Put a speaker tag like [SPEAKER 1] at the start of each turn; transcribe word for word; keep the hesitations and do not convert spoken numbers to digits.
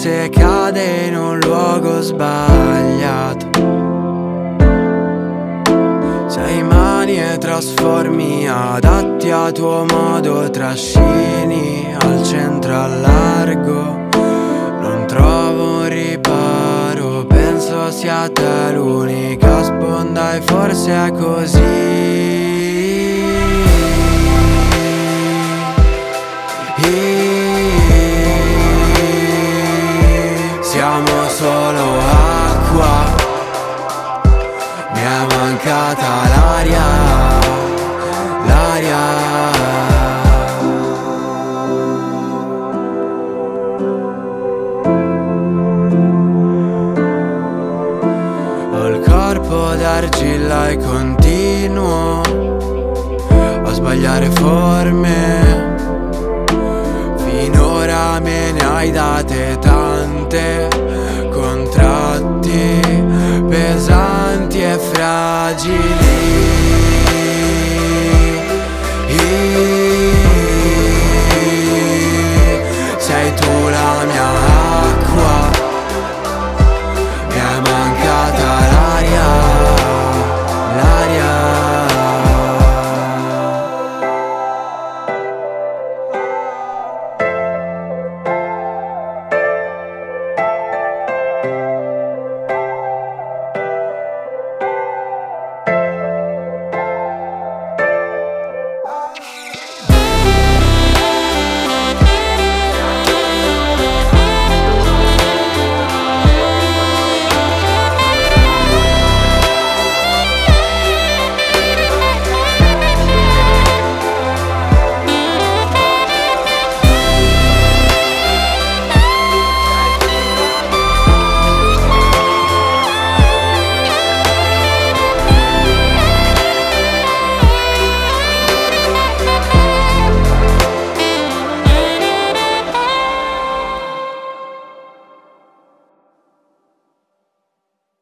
[SPEAKER 1] forse cade in un luogo sbagliato. Sei mani e trasformi, adatti a tuo modo, trascini al centro al largo. Non trovo un riparo, penso sia te l'unica sponda e forse è così. Siamo solo acqua, mi è mancata l'aria, l'aria. Ho il corpo d'argilla e continuo a sbagliare forme. Finora me ne hai date tante, contratti pesanti e fragili.